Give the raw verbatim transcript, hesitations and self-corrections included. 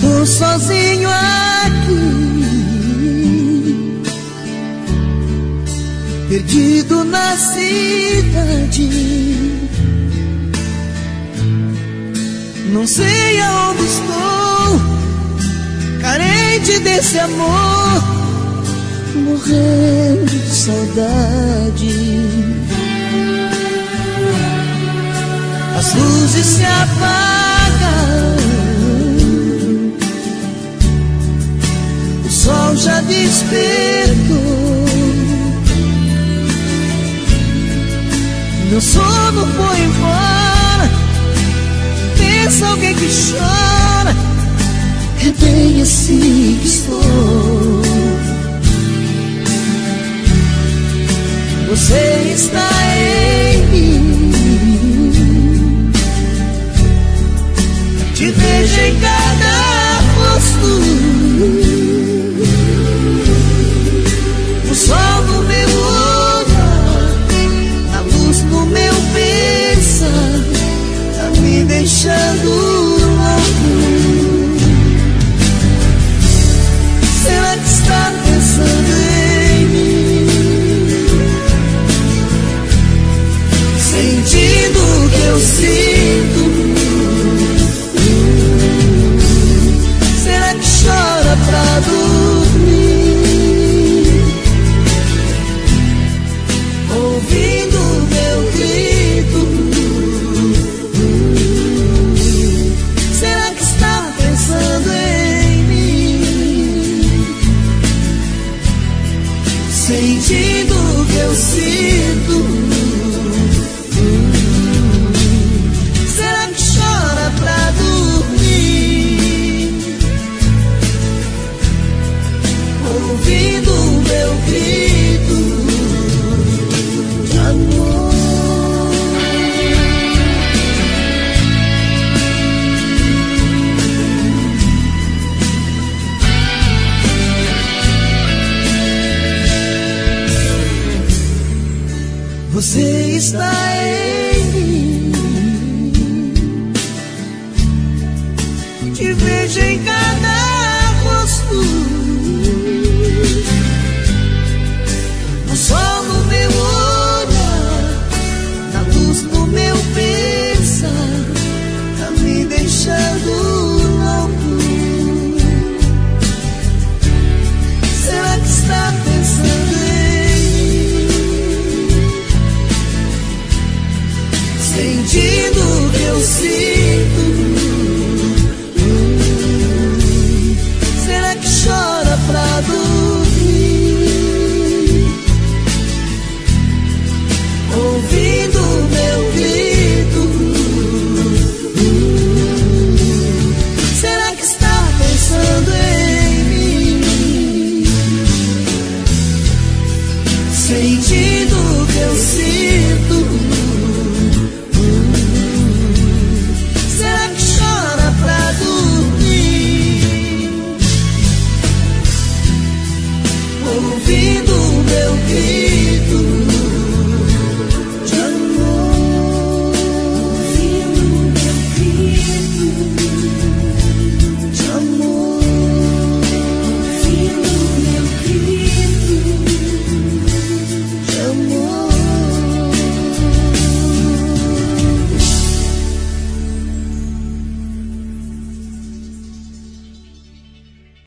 Tô sozinho aqui, perdido na cidade. Não sei aonde estou, carente desse amor, morrendo de saudade. As luzes se apagam, o sol já despertou, meu sono foi embora. Pensa alguém que chora, é bem assim que estou. Você está em mim, te vejo em cada rosto. O sol no meu olhar, a luz no meu pensar, tá me deixando louco. Será que está pensando em mim, sentindo o que eu sinto? Será que chora pra dormir, ouvindo meu grito? Será que está pensando em mim, sentindo o que eu sinto? Será que chora pra dormir, ouvindo o meu grito de amor? Você está em mim, te vejo em cada rosto. O sol no meu olhar, a luz no meu pensar, tá me deixando louco. Será que está pensando em mim, sentindo o que eu sinto? Será que chora pra dormir, ouvindo o meu grito? Será que está pensando em mim, sentindo o que eu sinto? Será que chora pra dormir, ouvindo o meu grito?